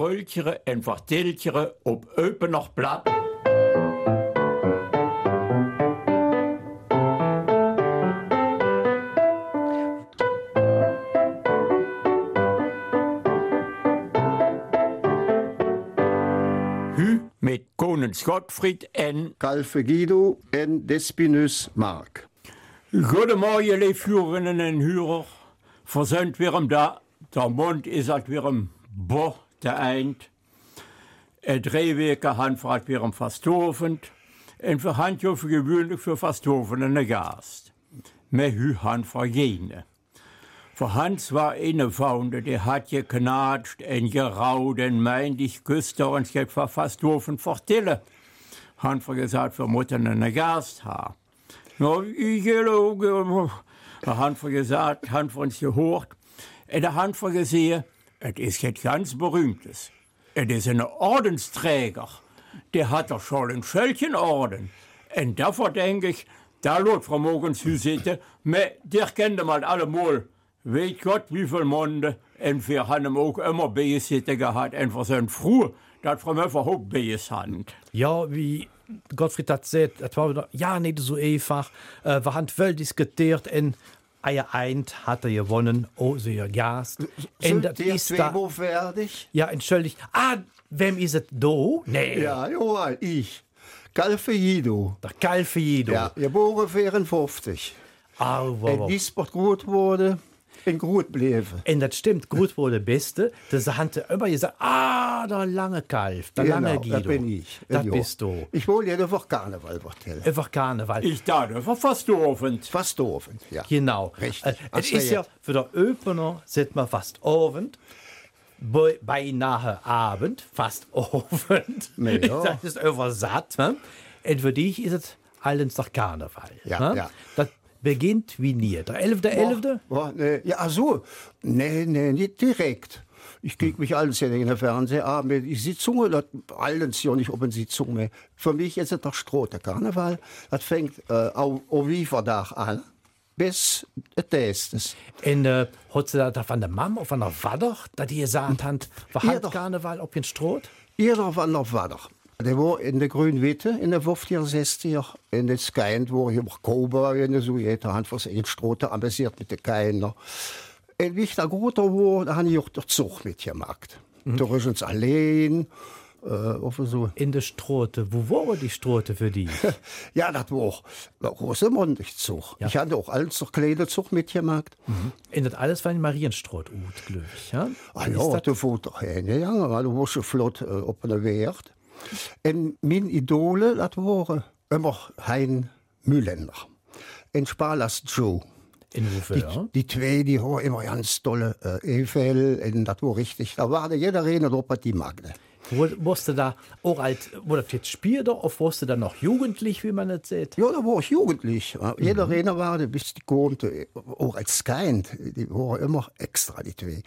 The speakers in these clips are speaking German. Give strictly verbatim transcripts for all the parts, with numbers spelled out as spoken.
Keultjere en verteltjere op opener Blatt. Hu met konings Gottfried en Calve Guido en Despinus Mark. Goedemorgen, leefvuurenden en huurder. Verzuimd weer om da. Der Mond is het weer een bo te eind. En drie weken handvaart weer een vastovend. En voor handje voor gewöhnlich voor vastovenden een gast. Met hu hand vergene. Voor Hans war eine Faunde, die hat geknatscht en gerauwd en meint, ich küsste und ich war fast doofen vertellen. Han voor gesagt, wir moeten een gast haben. Nou, ich gelogen. Han voor gesagt, Han voor ons gehoord. En de Han voor gezien, het is iets ganz Berühmtes. Het is een Ordensträger. Der hat doch schon een Schälchenorden. En daarvoor denk ik, da lot vermogens u zitten, maar der kende mal allemal. Weet Gott, wie viel Monde. En wir haben hem ook immer bij zitten gehad. En voor zijn vroeg, dat voor mij ook bij hand. Ja, wie Gottfried dat zei, het was wieder, ja, nicht so einfach. Äh, wir haben wel diskutiert en Eier eint hat er gewonnen, oh, sehr Gast. Sind die zwei fertig? Ja, entschuldigt. Ah, wem is het do? Nee. Ja, ja, ich. Calve Guido. Der Calve Guido. Ja, geboren vierentfünfzig. Ah, wow, En wow. die sport groot worden en groot bleven. En dat stimmt, gut wurde der Beste. Das hat er immer gesagt, ah, der lange Kalf, der Genau, lange Guido. das bin ich. Das Ja. bist du. Ich wollte dir einfach Karneval vertellen. Einfach Karneval. Ich dachte, war vastovend. Fast doofen, ja. Genau. Richtig. Äh, Hast es du ist ja, jetzt. für der Öpener sieht man fast Abend, be- beinahe Abend, fast Abend. Nee, ja. Das ist übersatt. Ne? Und für dich ist es allens der Karneval. Ja, ne? ja. Das beginnt wie nie. Der elfte elfte Boah, nee, ja, ach so. Nee, nee, nicht direkt. Ich krieg mich alles ja in der Fernsehen an. Die Sitzungen, das alles ja nicht auf eine Sitzung mehr. Für mich ist es der Strote Karneval. Das fängt äh, auf, auf Wieferdach an. Bis het Erstes. En uh, hat sie da von der Mam oder von der Vater, dass die gesagt haben, wir Ja, haben doch. Karneval auf den Stroh? Jeder van der Vader. Der war in der Grün-Witte in der vijftiger, zestiger. In het Skijnd waar je nog Koba en zo. Je had voor zijn Strote amusiert mit den Keiner. En wie ich da groter war, da habe ich auch den Zug mitgemacht. Mhm. Da ist uns allein. Äh, so. In der Strote. Wo war die Strote für die? Ja, das war der große Mondigzug. Ja. Ich hatte auch alles zur Kleiderzug mitgemacht. Mhm. Und das alles war in Marienstroth, glaube ich. Ja? Ah Ist ja, das- da fuhr doch hingegangen, weil du warst schon flott äh, op einer Weert. En mijn Idole, dat waren immer Hein Mühlender. En Spalas Joe. In Die, hoeveel? die twee die hadden immer ganz tolle äh, Evel. En dat was richtig. Da war jeder reden op die Magde. Wusste da auch als, wurde das jetzt Spieler oder wusste da noch jugendlich, wie man das sieht? Ja, da war ich jugendlich. Ja. Jeder mhm. Redner war, bis die kommen, auch als Kind. Die waren immer extra, die twee.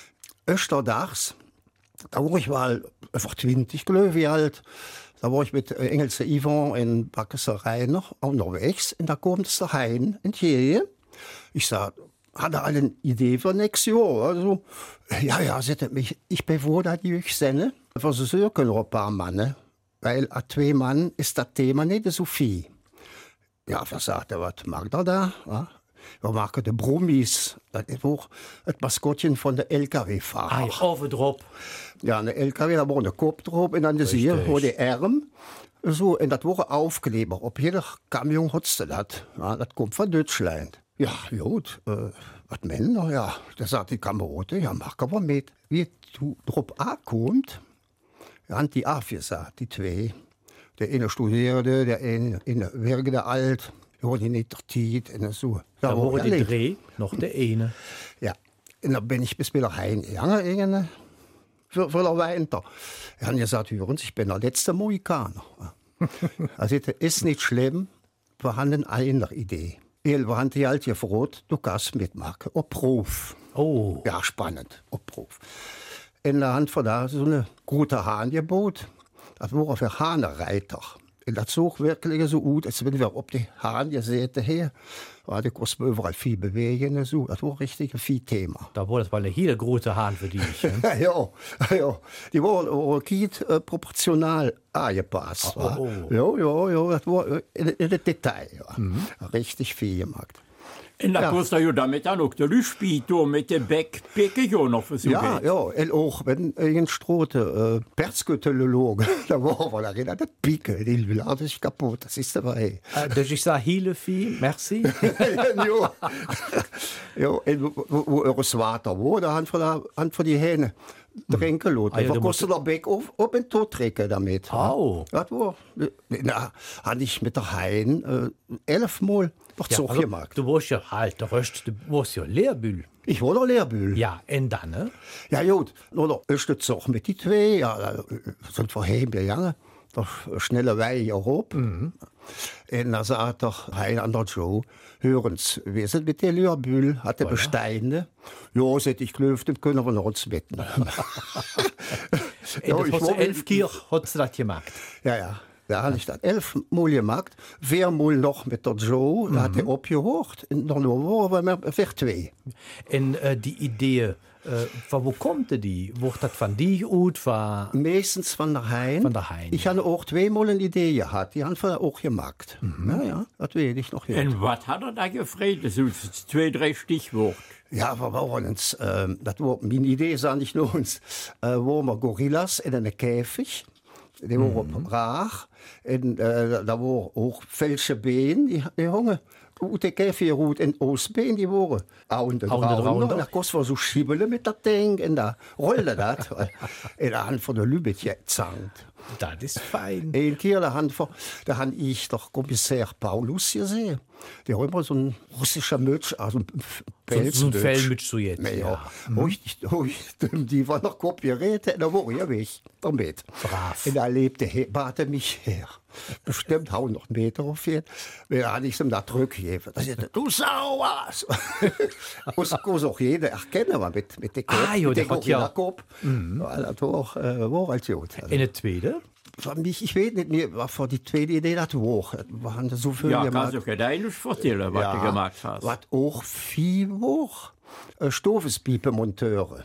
Österdags, da war ich mal einfach zwanzig, glaube ich, alt. Da war ich mit äh, Engelse Ivan in Backeserei noch unterwegs. Und da kommt der Hein in Tjeje. Ich sag, hat er eine Idee für nächstes Jahr? Also, ja, ja, sagt er mich, ich bin froh, dass ich euch sende. Versuchen noch ein paar Mann, weil a zwei Mann ist das Thema nicht so viel. Ja, was sagt er, was macht er da? Ja? Wir machen die Brummis. Das ist auch das Maskottchen von der L K W-Fahrer. Ah, ja, auf drauf. Ja, eine L K W, da war der Kopf drauf und dann das hier, wo die Arme. So, und das war Aufkleber. Auf jeder Kamion hat du das. Ja, das kommt von Deutschland. Ja, gut, äh, was Männer, ja. Da sagt die Kamerade, ja, mach aber mit. Wie du drauf ankommst, haben die auch gesagt, die zwei. Der eine studierte, der eine, eine wirkte alt. Ja, die nicht der Tiet und so. Da war wurde die ehrlich. Dreh noch der eine. Ja, en dan ben ik bis wieder heimgegangen für, für den Winter. Er hat gesagt, hören Sie, ich bin der letzte Mohikaner. Also, das ist nicht schlimm, wir haben eine Idee. Wir haben die alte gefragt, du kannst mitmachen, auf Prof. Oh. Ja, spannend, auf Prof. In der Hand von da so eine gute Hahngebot. Das war für Hahnereiter. Und das sah wirklich so gut, als wenn wir auf die Hahn gesehen her. Ja, da konnte man überall viel bewegen. So. Das war richtig ein Vieh-Thema. Da war das mal eine hele große Hahn für dich. Ne? ja, ja, die waren auch äh, proportional angepasst. Oh, oh, oh. Ja, ja, ja, das war äh, in, in das Detail. Ja. Mhm. Richtig viel gemacht. Und da kannst du ja damit dann auch der Lüschbieter mit dem Beck, Becke ja noch versuchen. Ja, ja, und auch wenn ein Strote, äh, Perskotologe, da war wir darin, das Picke, die Lade ist kaputt, das ist dabei. Äh, dus ich sage, hele Vieh, merci. ja, ja, und wo, wo eures Vater war, da haben wir, haben wir die Hähne trinken lassen. Ah, ja, da kostet der Beck auf, auf den Tod trinken damit. Oh. Das war, na, hatte ich mit der Hein äh, elfmal Ja, so also, gemacht. du warst ja halt, der Rest, du warst ja Lehrbühl. Ich war der Lehrbühl. Ja, und dann, ne? Ja, gut. Oder ist das auch mit die zwei? Ja, da sind wir heimgegangen. Da schnelle Weile hoch. Mhm. Und da sagt der Hein an der Joe, hören Sie, wir sind mit der Lehrbühl, hat er Voilà. Besteine. Ja, seit ich klüft, dann können wir noch uns mitnehmen. Ja, ich ich war- elf Kirch hat du das gemacht. Ja, ja. Da habe ich das elfmal gemacht. Viermal noch mit der Joe. Da hat er abgehocht. Und dann waren wir für zwei. Und äh, die Idee, äh, von wo kommt die? Wurde das von dir gut? Von Meistens von der Hein. Von der Hein, Ich ja. habe auch zweimal eine Idee gehabt. Die haben wir auch gemacht. Ja, ja, das weiß ich noch. Jetzt. Und was hat er da gefragt? So zwei, drei Stichworte. Ja, wir waren uns, ähm, das war meine Idee, ist nicht nur uns, äh, waren wir Gorillas in einem Käfig. Die waren mhm. rar. Und äh, da waren auch falsche Beine, die, die hingen. Und der Käfig ruht in Ostbein, die waren Aunden Aunden draußen. draußen. Da kostet wir so schiebeln mit das Ding. Und da rollte das. Und da haben wir der Lübeck gezankt. das ist fein. Ein keer, da haben wir, da han ich der Kommissär Paulus gesehen. Der hat immer so ein russischer Mütz, also ein So, so ein Fell mit so jetzt. Ja, Ja. ja. Wo ich, wo ich, die war noch kopiert, da war ich weg damit. Brav. Und da lebte he, bate mich her. Bestimmt hau noch einen Meter auf ihn. Da hatte ich ihm da zurückgegeben. Da sagte, du sauers! Das kann auch jeder erkennen, aber mit, mit dem Kopf, Ah, ja, mit der dem hat ja- Kopf. Mhm. Das war, äh, war als gut. Also, In der zweite? für mich, ich weiß nicht mehr, was für die zweite Idee das war. Wir haben so viel Ja, gemacht. kannst du dir eigentlich erzählen, was du gemacht hast. Was auch viel war. Äh, Stovespiepenmonteure.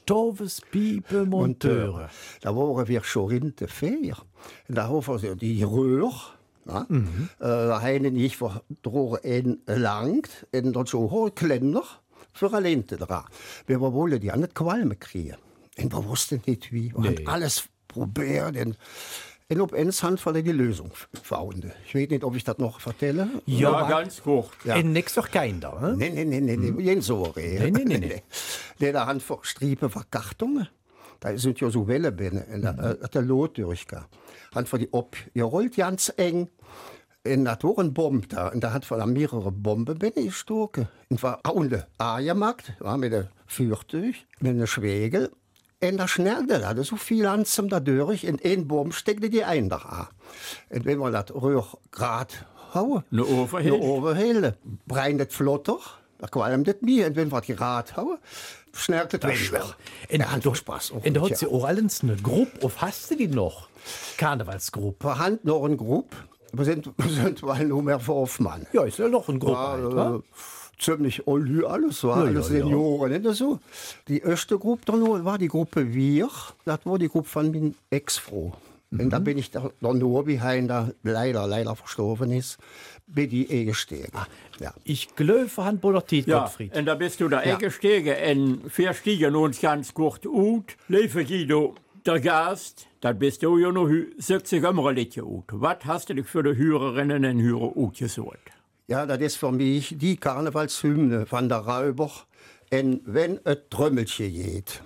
Stovespiepe Monteure. Da waren wir schon in der Feer. Und da haben wir die Röhr. Ja? Mhm. Äh, da haben ich verdrogen ein langt. Und dann so hohe Kleiner für eine Lente dran. Wir wollen die an nicht Qualme kriegen. Und wir wussten nicht wie. Wir Nee. haben alles probiert. Und, und auf eins haben wir die Lösung gefunden. Ich weiß nicht, ob ich das noch erzähle. Ja, Ja, ganz kurz. Ja. Und nix doch kein da, ne? Nee, nee, nee, nee, nee, hm. so Nee, nee, nee, nee. Nee, da haben wir Striepen Verkartungen. Da sind ja so Wellenbänder. Und da Mhm. hat der Lot durchgegangen. Haben wir die abgerollt, ganz eng. Und da war ein Bomb da. Und da hat wir mehrere Bomben gestoßen. Und war auch eine Eiermarkt, war mit einem Fürtuch, mit einem Schwegel. Und da schnellte da so viel Anzum da durch. In ein Bomb steckte die ein da an. Und wenn wir das Röhr grad hauen, Eine Overhelle. eine Overhelle, brennt das flotter, da qualmt das mehr. Und wenn wir das grad hauen, schnellt das weniger. Und Ja, hat doch Spaß. Und da hat sie auch alles eine Gruppe. Auf hast du die noch? Karnevalsgruppe. Wir haben noch eine Gruppe. Wir sind, wir sind mal nur mehr für Hoffmann. Ja, ist ja noch eine Gruppe. Ja, halt, äh, wa? ziemlich alle, alles, war Ja, alles ja, ja. Senioren. Nicht so. Die erste Gruppe da nur war die Gruppe Wir. Das war die Gruppe von meinem Ex-Frau. Mhm. Und da bin ich da, da nur, wie Hein da leider, leider verstorben ist, bin ich eh gestiegen. Ah. Ja. Ich glaube, Handballer Tiet Ja, Gottfried. und da bist du da Ja. eingestiegen und wir stiegen uns ganz gut ut. Liefe Guido, der Gast, dann bist du ja noch siebzig Jahre alt ut. Was hast du dich für die Hörerinnen und Hörer ausgesucht? Ja, das ist für mich die Karnevalshymne von der Räuber. Und wenn es Trümmelchen geht.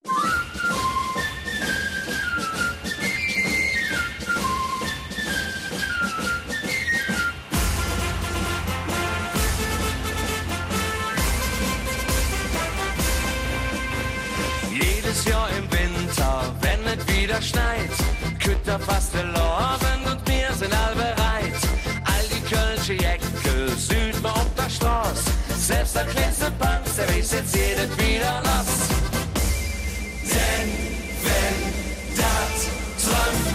Jedes Jahr im Winter, wenn es wieder schneit, kütt er fast verloren und wir sind all bereit. All die Kölsche Jäckel, Süd auf der Straße, selbst der kleinste Panz, der weiß jetzt jedes wieder los. Denn wenn das Trümmelchen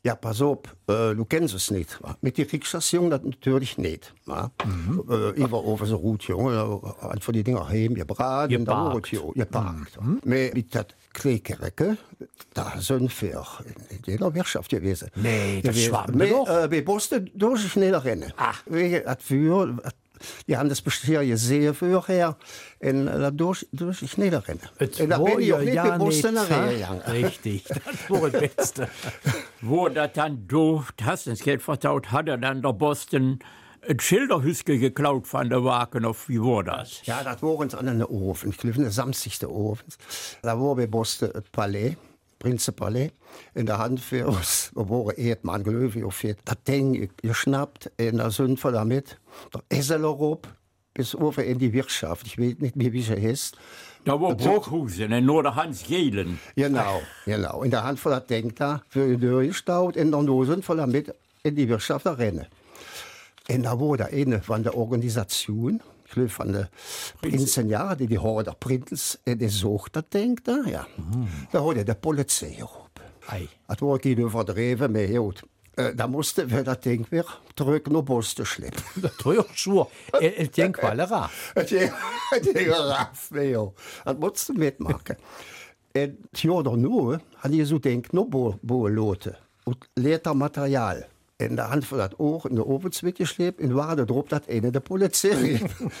Ja, pass auf, äh, du kennst es nicht. Wa? Mit die Kriegsstation, das natürlich nicht. Mhm. Äh, ich war auf so gut, Junge, einfach die Dinger heim gebraten, da wurde ich geparkt. Mhm. Mit der Kleekerke, da sind wir in jeder Wirtschaft gewesen. Nee, das schwamm doch. Äh, wir mussten durch die Schnelle rennen. Ach. Wegen das Für, die haben das bisher gesehen vorher, und äh, durch, durch die Schnelle rennen. Und da bin ich auch nicht ja bewusst gegangen. Richtig, das war das Beste. Wo das dann durch das Geld vertaut, hat er dann der Boston ein Schilderhüske geklaut von der Wagen auf. Wie war das? Ja, das war uns an den Ofen. Ich glaube, der samstigste Ofen. Da war bei Boston das Palais, Prinzenpalais, in der Hand für uns. Da war Erdmann, glaube ich, auf das Ding geschnappt. Und da sind wir damit, der Esselerop, bis over in die Wirtschaft. Ich weiß nicht mehr, wie sie heißt. Da war Bruckhusen und nur der Hans Jelen. Genau, genau. In der Hand von der Ding da, für die Tür gestaut, in der Nose von damit in die Wirtschaft da rennen. Und da war der eine von der Organisation, ich glaube von der Prinzen, ja, die die Horde der Prinz, die sucht das Ding da, ja. Mhm. Da hat er die Polizei gerufen. Das war keine Verdreven mehr, gut. Äh, da musste wir das Ding wieder zurück nach Boston schleppen. Das war ja schon. El Ding war der Raff. El Ding war Raff, ja. Das musst du mitmachen. Und das Jahr danach habe ich so gedacht, noch bauen lassen. Und leerter Material. In der Hand von das Ohr in der Ofenzwick geschleppt, in Wade drauf das eine der Polizei.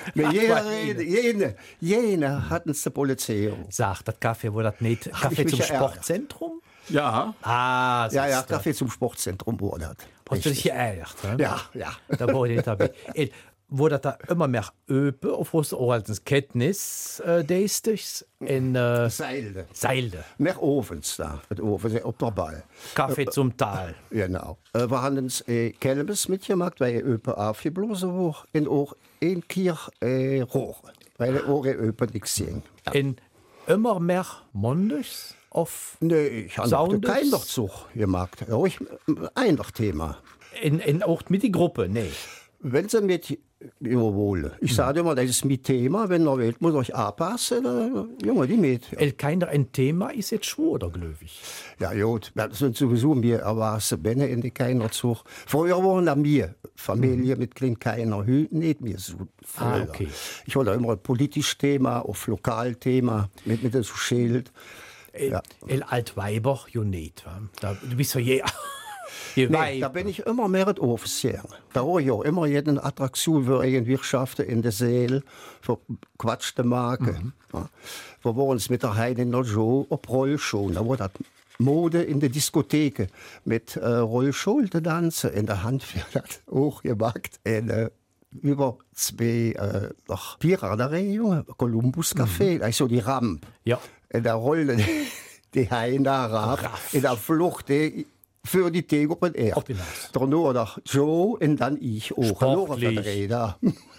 jene, jene, jene hatten es der Polizei. Sagt, das Kaffee war das nicht Kaffee zum Sportzentrum? Ja. Ah, ja, ja, Kaffee zum Sportzentrum wurde das. Hast du dich geärgert? Ja, ja. Da war ich nicht dabei. Wurde da immer mehr öpe, auf was auch als Kenntnis äh, des in äh, Seilde. Seilde. Mehr Ofens da, das Ofen, auf der Ball. Kaffee äh, zum Tal. Genau. Äh, wir haben uns äh, Kelbes mitgemacht, weil er öpe aufgeblasen wurde, und auch ein Kirch äh, Rohre, weil er auch öpe nichts sehen. Ja. In immer mehr Mondes? Auf nee, ich habe kein Zug gemacht. Ja, ich, ein Thema. In, in, auch mit die Gruppe, nee. Wenn sie mit, jawohl. Ich sage immer, das ist mein Thema. Wenn ihr wollt, muss euch anpassen. Dann, Junge, die mit. Ja. El keiner ein Thema ist jetzt schon, oder gläubig? Ja, gut. Das sind sowieso mir erwachsene Bänne in die keiner Zug. Früher waren da mir Familie mhm. mit kleinen keiner Hüten, nicht mehr so. Ah, okay. Ich wollte immer ein politisches Thema, auf Lokalthema, mit, mit dem Schild. El, ja. El Altweiber, jo nicht. Da, du bist ja je, je nee, da bin ich immer mehr das Offizier. Da habe ich auch immer jede Attraktion für Wirtschaften in der Seele, für Quatschte Marke. Mhm. Ja. Wir waren uns mit der Heide in der Show auf Rollschuh. Da war das Mode in der Diskotheke mit äh, Rollschuh, der Tanze. In der Hand wird das auch gemacht. Und, äh, über zwei äh, Piraterie, Columbus Café, mhm. also die Ramp. Ja. In der Rolle, die Heine rauf, in der Flucht, die, für die Tee auf den Erd. Danach der Joe und dann ich auch. Sportlich. Ja,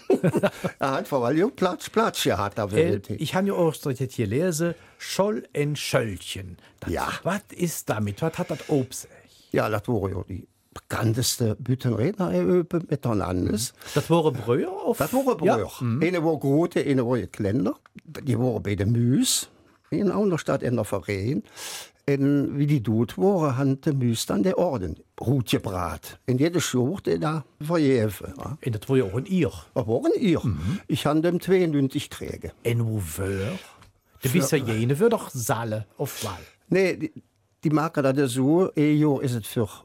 einfach weil ich Platz, Platz gehabt habe. Äh, ich habe ja auch jetzt hier lesen, Scholl en Schöllchen. Das, ja. Was ist damit? Was hat das Obst? Ja, das war ja die bekannteste Büttenredner miteinander. Mhm. Das waren Brüder? Auf? Das waren Brüder. Ja. Mhm. Eine war große, eine war kleiner. Die waren bei der Müs. In einer Stadt in der Verein. Und wie die dort waren, haben die Müs dann den Orden gut gebraten. In jeder Schurte da verjäfen. Ja. Und das war ja auch ein Ihr. Das war ein Ihr. Mhm. Ich habe dem zweiundneunzig gekriegt. Und wo war? Du bist ja jene, wird doch Salle auf Wahl. Nee, die, die machen das so. Ein Jahr ist es für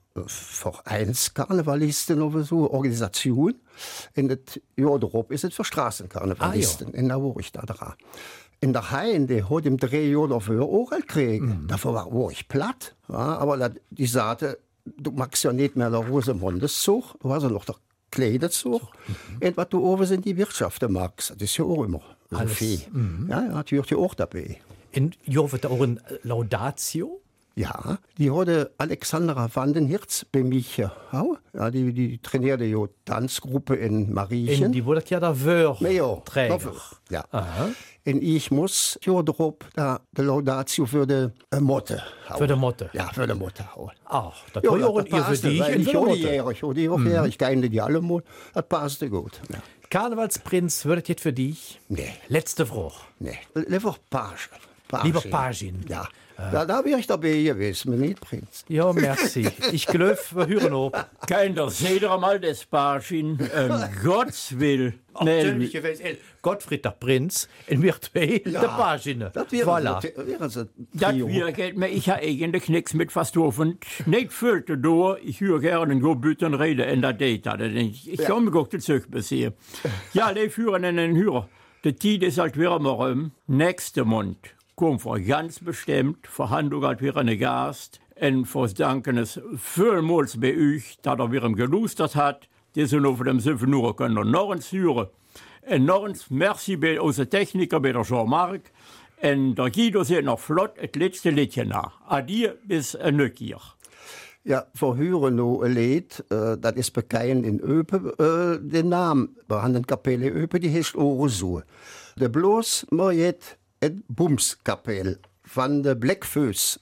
Vereinskarnevalisten oder so, Organisation. Und das Jahr darauf ist es für Straßenkarnevalisten. Ah, ja. Und da war ich da dran. In der Heim, die hat im drei Jahren dafür auch gekriegt. Mhm. Dafür war, war ich platt. Ja, aber dat, die sagte, du magst ja nicht mehr der Rosemondeszug, du hast ja noch der Kleiderzug. Mhm. Und was du oben sind die Wirtschaften magst, das ist ja auch immer so viel. Mhm. Ja, ja, das gehört ja auch dabei. Und ihr wird auch ein Laudatio? Ja, die hatte Alexandra van den Hirz bei mich gehauen. Ja, die, die trainierte ja Tanzgruppe in Mariechen. Und die wurde ja da Wör ja, Träger. Ja. Und ich muss ja drauf da die Laudatio für die äh, Motte hauen. Für die Motte? Ja, für die Motte hauen. Ach, das ja, war ja auch ihr für dich. Ich habe die Ehre, ich habe die auch mhm. Ich kenne die alle mal. Das passte gut. Ja. Karnevalsprinz, wird das jetzt für dich? Nee. Letzte Frage. Nee, lieber Page. Lieber Pagin. Ja. Da, da wäre ich dabei gewesen, mit nicht Prinz. Ja, merci. Ich glaube, wir hören auf. Keiner seht ihr mal das Barschen, ähm, Gottes Will. Natürlich, Gottfried der Prinz, in wir zwei, der Pagine. Das wäre Voilà. so, wäre so Das Trio. wäre geht mir, ich habe eigentlich nichts mit verstoffen. Nicht fühlte da, ich höre gerne go büten reden in der Data. Da denk Ich ich komme ja. gut zurück bis hier. Ja, die führen in den Hörer. Die Zeit ist halt wieder mal um. Nächste Monat kommt vor ganz bestimmt, Verhandlung halt wieder eine Gast. Und vor danken es vielmals bei euch, dass er wieder gelustert hat. Die sind auf dem sieben Uhr können noch ins hören. Und noch ins Merci bei unseren Techniker, bei der Jean-Marc. Und der Guido sieht noch flott das letzte Liedchen nach. Adieu bis ein Nückier. Ja, wir hören noch ein Lied, äh, das ist bekannt in Öpe, äh, den Namen, wir haben eine Kapelle Öpe, die heißt Orosu. Der bloß mal jetzt eine Bumskapelle von der Blackfoes.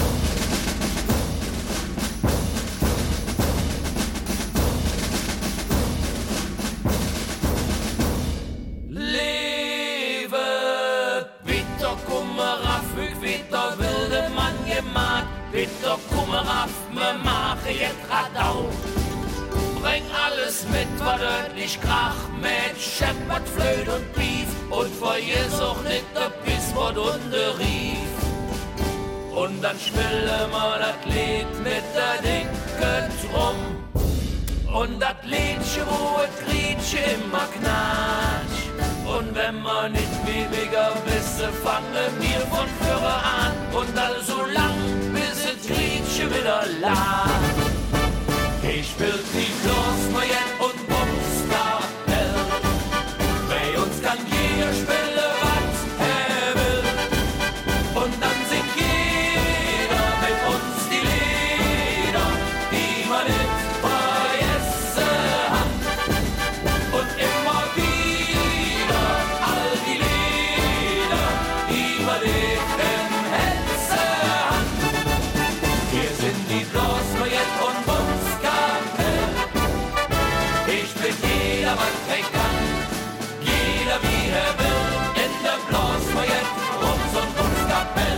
Bitte komm raff, me mache jetzt Radau. Bring alles mit, was deutlich krach, mit Scheppert, Flöt und Pief. Und vor ihr such nicht der Piss, wat unter rief. Und dann spiele mal das Lied mit der dicke Drum. Und das Liedchen, wo es Grietsche immer knatsch. Und wenn man nicht weniger wisse, fange mir von Führer an. Und all so lang, bis es Grietsche wieder lag. Ich spiel die Kloßmoyen und Bumskapell. Bei uns kann jeder spielen, was er will. Und dann singt jeder mit uns die Lieder, die man nicht vergessen hat. Und immer wieder all die Lieder, die man nicht im Herzen hat. Wir sind die Kloßmoyen und Bumskapell. Ich bin jeder, was er kann, jeder wie er will. In der Kloßmoyen Rums und Bumskapell.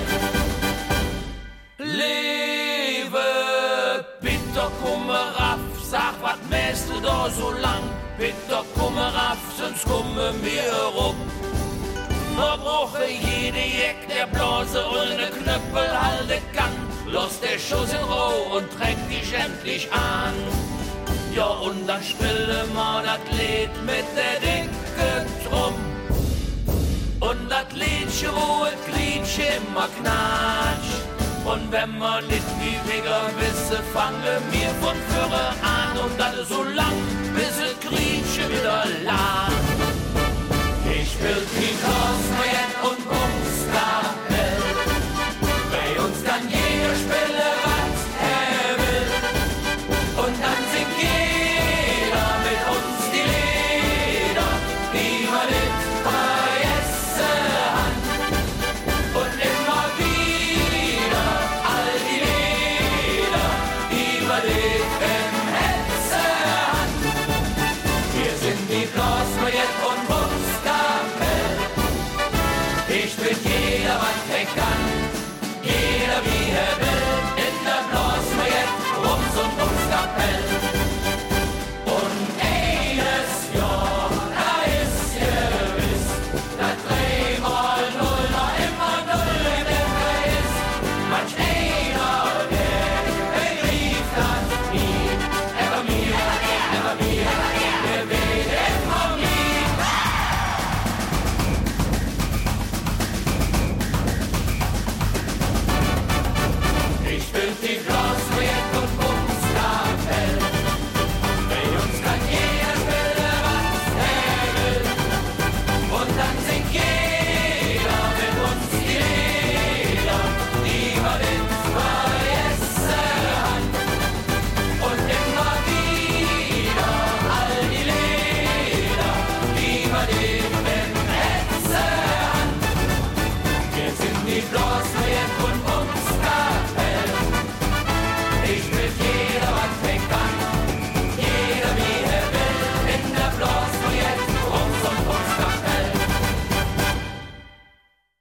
Lebe, bitte komme raff, sag, was mäst du da so lang? Bitte komme raff, sonst komme mir rum. Man brauche jede Jeck, der Blase ohne Knöppel halten kann. Los der Schuss in Roh und trägt dich endlich an. Ja, und dann spiele man das Lied mit der dicke Drum. Und das Liedchen, wo es Gliedchen immer knatscht. Und wenn man nicht weniger wisse, fange mir von Führer an. Und das so lang, bis es Gliedchen wieder lag. Ich spiel die Kloßmoyen und Bumskapell. Bei uns kann jeder spielen, was er will. Und dann singt jeder mit uns die Lieder, die man nicht vergessen hat. Und immer wieder all die Lieder, die man nicht im Herzen hat. Wir sind die Kloßmoyen und Bumskapell. Ich bin jeder, was er kann, jeder wie er will. In der Kloßmoyen Rums und Bumskapell. Und eines Jahr, da ist gewiss, dass dreimal null noch immer null im Ende ist. Manch einer, der begriff das nie, er war mir, er war mir,